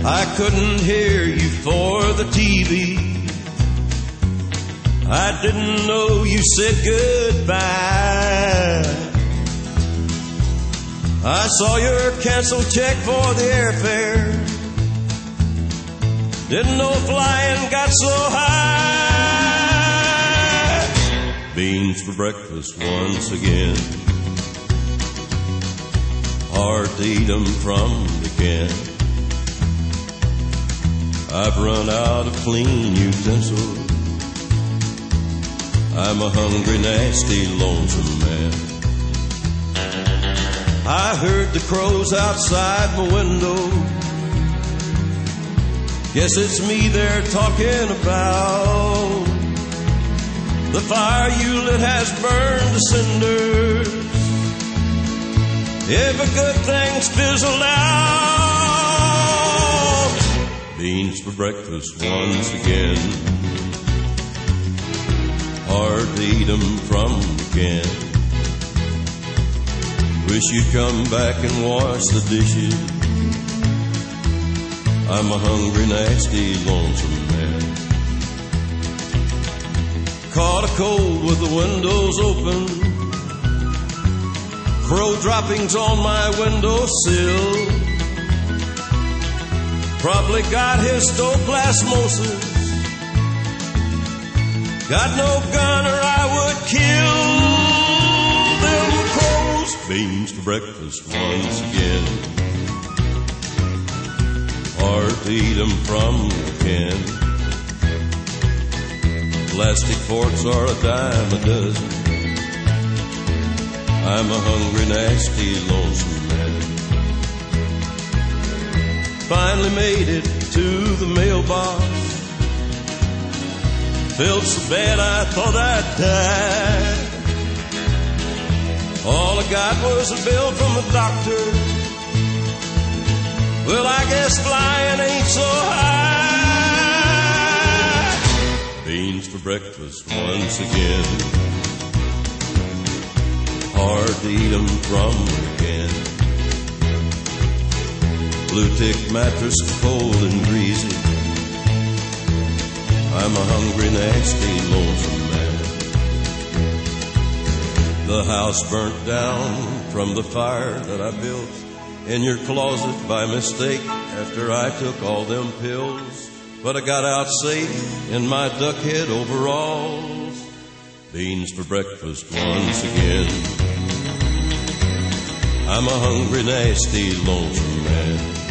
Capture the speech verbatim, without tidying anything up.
I couldn't hear you for the T V. I didn't know you said goodbye. I saw your canceled check for the airfare. Didn't know flying got so high. Beans for breakfast once again. Hard to eat 'em from the can. I've run out of clean utensils. I'm a hungry, nasty, lonesome man. I heard the crows outside my window. Guess it's me they're talking about. The fire you lit has burned to cinders. Every good thing's fizzled out. Beans for breakfast once again. Hard to eat 'em from the can. Wish you'd come back and wash the dishes. I'm a hungry, nasty, lonesome man. Caught a cold with the windows open. Crow droppings on my windowsill. Probably got histoplasmosis. Got no gun or I would kill them crows. Beans for breakfast once again. Hard to eat 'em from the can. Plastic forks are a dime a dozen. I'm a hungry, nasty, lonesome man. Finally made it to the mailbox. Felt so bad I thought I'd die. All I got was a bill from the doctor. Well, I guess flying ain't so high. Beans for breakfast once again. Hard to eat 'em from the can. Blue tick mattress cold and greasy. I'm a hungry, nasty, lonesome man. The house burnt down from the fire that I built in your closet by mistake after I took all them pills. But I got out safe in my duckhead overalls. Beans for breakfast once again. I'm a hungry, nasty, lonesome man.